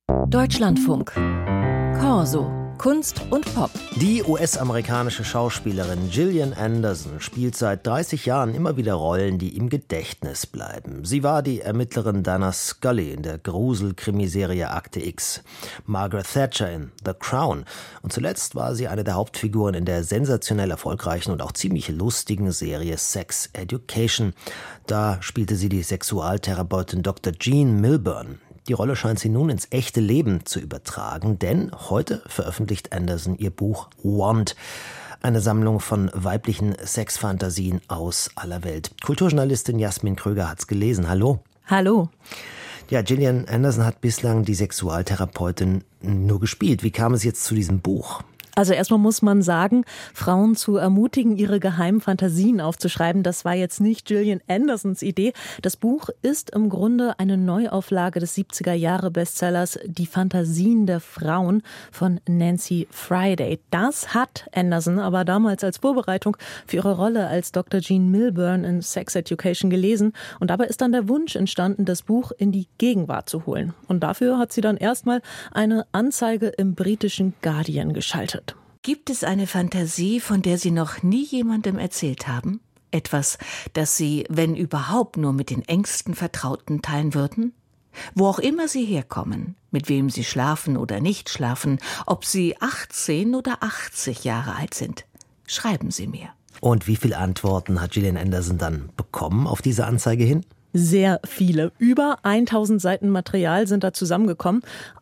Deutschlandfunk. Corso. Kunst und Pop. Die US-amerikanische Schauspielerin Gillian Anderson spielt seit 30 Jahren immer wieder Rollen, die im Gedächtnis bleiben. Sie war die Ermittlerin Dana Scully in der Grusel-Krimiserie Akte X, Margaret Thatcher in The Crown und zuletzt war sie eine der Hauptfiguren in der sensationell erfolgreichen und auch ziemlich lustigen Serie Sex Education. Da spielte sie die Sexualtherapeutin Dr. Jean Milburn. Die Rolle scheint sie nun ins echte Leben zu übertragen, denn heute veröffentlicht Anderson ihr Buch Wand, eine Sammlung von weiblichen Sexfantasien aus aller Welt. Kulturjournalistin Jasmin Kröger hat's gelesen. Hallo. Hallo. Ja, Gillian Anderson hat bislang die Sexualtherapeutin nur gespielt. Wie kam es jetzt zu diesem Buch? Also erstmal muss man sagen, Frauen zu ermutigen, ihre geheimen Fantasien aufzuschreiben, das war jetzt nicht Gillian Andersons Idee. Das Buch ist im Grunde eine Neuauflage des 70er-Jahre-Bestsellers Die Fantasien der Frauen von Nancy Friday. Das hat Anderson aber damals als Vorbereitung für ihre Rolle als Dr. Jean Milburn in Sex Education gelesen. Und dabei ist dann der Wunsch entstanden, das Buch in die Gegenwart zu holen. Und dafür hat sie dann erstmal eine Anzeige im britischen Guardian geschaltet. Gibt es eine Fantasie, von der Sie noch nie jemandem erzählt haben? Etwas, das Sie, wenn überhaupt, nur mit den engsten Vertrauten teilen würden? Wo auch immer Sie herkommen, mit wem Sie schlafen oder nicht schlafen, ob Sie 18 oder 80 Jahre alt sind, schreiben Sie mir. Und wie viele Antworten hat Gillian Anderson dann bekommen auf diese Anzeige hin? Sehr viele. Über 1000 Seiten Material sind da zusammengekommen.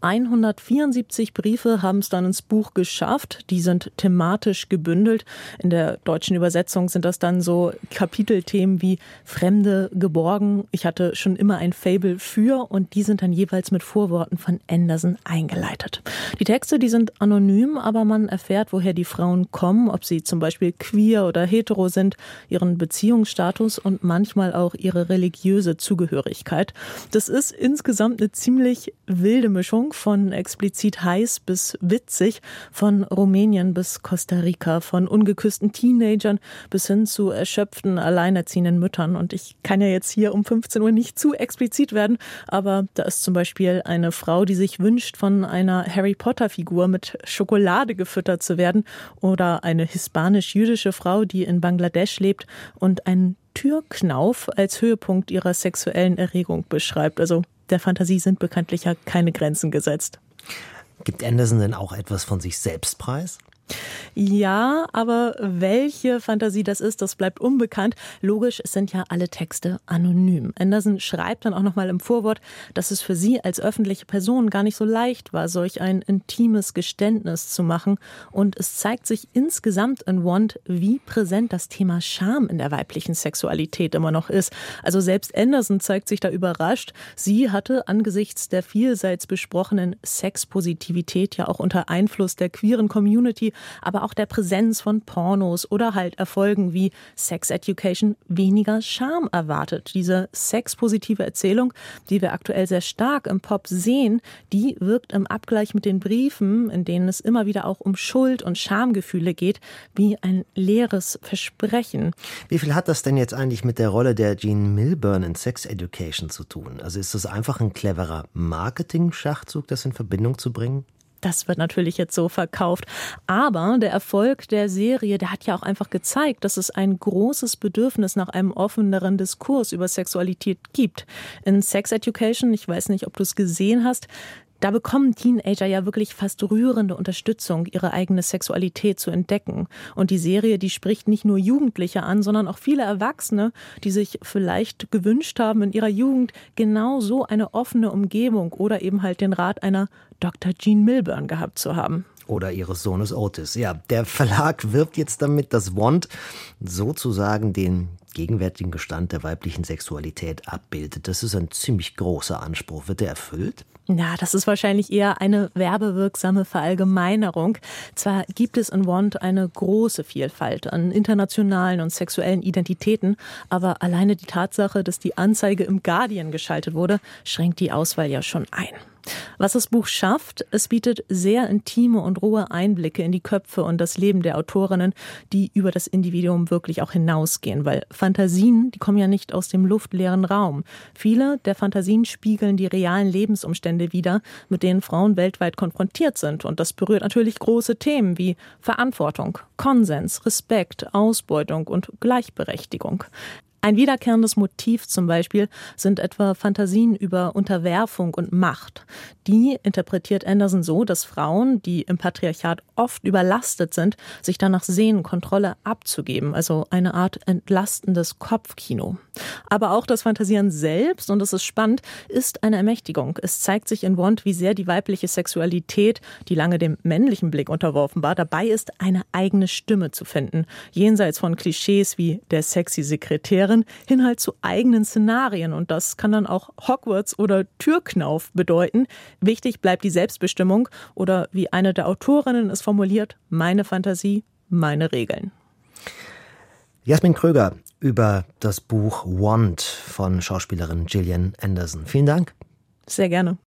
174 Briefe haben es dann ins Buch geschafft. Die sind thematisch gebündelt. In der deutschen Übersetzung sind das dann so Kapitelthemen wie Fremde, geborgen. Ich hatte schon immer ein Faible für und die sind dann jeweils mit Vorworten von Anderson eingeleitet. Die Texte, die sind anonym, aber man erfährt, woher die Frauen kommen, ob sie zum Beispiel queer oder hetero sind, ihren Beziehungsstatus und manchmal auch ihre religiöse Zugehörigkeit. Das ist insgesamt eine ziemlich wilde Mischung von explizit heiß bis witzig, von Rumänien bis Costa Rica, von ungeküssten Teenagern bis hin zu erschöpften, alleinerziehenden Müttern. Und ich kann ja jetzt hier um 15 Uhr nicht zu explizit werden, aber da ist zum Beispiel eine Frau, die sich wünscht, von einer Harry-Potter-Figur mit Schokolade gefüttert zu werden, oder eine hispanisch-jüdische Frau, die in Bangladesch lebt und einen Türknauf als Höhepunkt ihrer sexuellen Erregung beschreibt. Also der Fantasie sind bekanntlich ja keine Grenzen gesetzt. Gibt Anderson denn auch etwas von sich selbst preis? Ja, aber welche Fantasie das ist, das bleibt unbekannt. Logisch, es sind ja alle Texte anonym. Anderson schreibt dann auch nochmal im Vorwort, dass es für sie als öffentliche Person gar nicht so leicht war, solch ein intimes Geständnis zu machen. Und es zeigt sich insgesamt in Wand, wie präsent das Thema Scham in der weiblichen Sexualität immer noch ist. Also selbst Anderson zeigt sich da überrascht. Sie hatte angesichts der vielseits besprochenen Sexpositivität ja auch unter Einfluss der queeren Community, aber auch der Präsenz von Pornos oder halt Erfolgen wie Sex Education weniger Scham erwartet. Diese sexpositive Erzählung, die wir aktuell sehr stark im Pop sehen, die wirkt im Abgleich mit den Briefen, in denen es immer wieder auch um Schuld- und Schamgefühle geht, wie ein leeres Versprechen. Wie viel hat das denn jetzt eigentlich mit der Rolle der Jean Milburn in Sex Education zu tun? Also ist das einfach ein cleverer Marketing-Schachzug, das in Verbindung zu bringen? Das wird natürlich jetzt so verkauft. Aber der Erfolg der Serie, der hat ja auch einfach gezeigt, dass es ein großes Bedürfnis nach einem offeneren Diskurs über Sexualität gibt. In Sex Education, ich weiß nicht, ob du es gesehen hast, da bekommen Teenager ja wirklich fast rührende Unterstützung, ihre eigene Sexualität zu entdecken. Und die Serie, die spricht nicht nur Jugendliche an, sondern auch viele Erwachsene, die sich vielleicht gewünscht haben, in ihrer Jugend genau so eine offene Umgebung oder eben halt den Rat einer Dr. Jean Milburn gehabt zu haben. Oder ihres Sohnes Otis. Ja, der Verlag wirbt jetzt damit, dass Wand sozusagen den gegenwärtigen Bestand der weiblichen Sexualität abbildet. Das ist ein ziemlich großer Anspruch. Wird der erfüllt? Ja, das ist wahrscheinlich eher eine werbewirksame Verallgemeinerung. Zwar gibt es in Wand eine große Vielfalt an internationalen und sexuellen Identitäten, aber alleine die Tatsache, dass die Anzeige im Guardian geschaltet wurde, schränkt die Auswahl ja schon ein. Was das Buch schafft, es bietet sehr intime und rohe Einblicke in die Köpfe und das Leben der Autorinnen, die über das Individuum wirklich auch hinausgehen, weil Fantasien, die kommen ja nicht aus dem luftleeren Raum. Viele der Fantasien spiegeln die realen Lebensumstände wider, mit denen Frauen weltweit konfrontiert sind. Und das berührt natürlich große Themen wie Verantwortung, Konsens, Respekt, Ausbeutung und Gleichberechtigung. Ein wiederkehrendes Motiv zum Beispiel sind etwa Fantasien über Unterwerfung und Macht. Die interpretiert Anderson so, dass Frauen, die im Patriarchat oft überlastet sind, sich danach sehnen, Kontrolle abzugeben, also eine Art entlastendes Kopfkino. Aber auch das Fantasieren selbst, und das ist spannend, ist eine Ermächtigung. Es zeigt sich in Wand, wie sehr die weibliche Sexualität, die lange dem männlichen Blick unterworfen war, dabei ist, eine eigene Stimme zu finden. Jenseits von Klischees wie der sexy Sekretärin hin halt zu eigenen Szenarien. Und das kann dann auch Hogwarts oder Türknauf bedeuten. Wichtig bleibt die Selbstbestimmung oder wie eine der Autorinnen es formuliert, meine Fantasie, meine Regeln. Jasmin Kröger über das Buch Wand von Schauspielerin Gillian Anderson. Vielen Dank. Sehr gerne.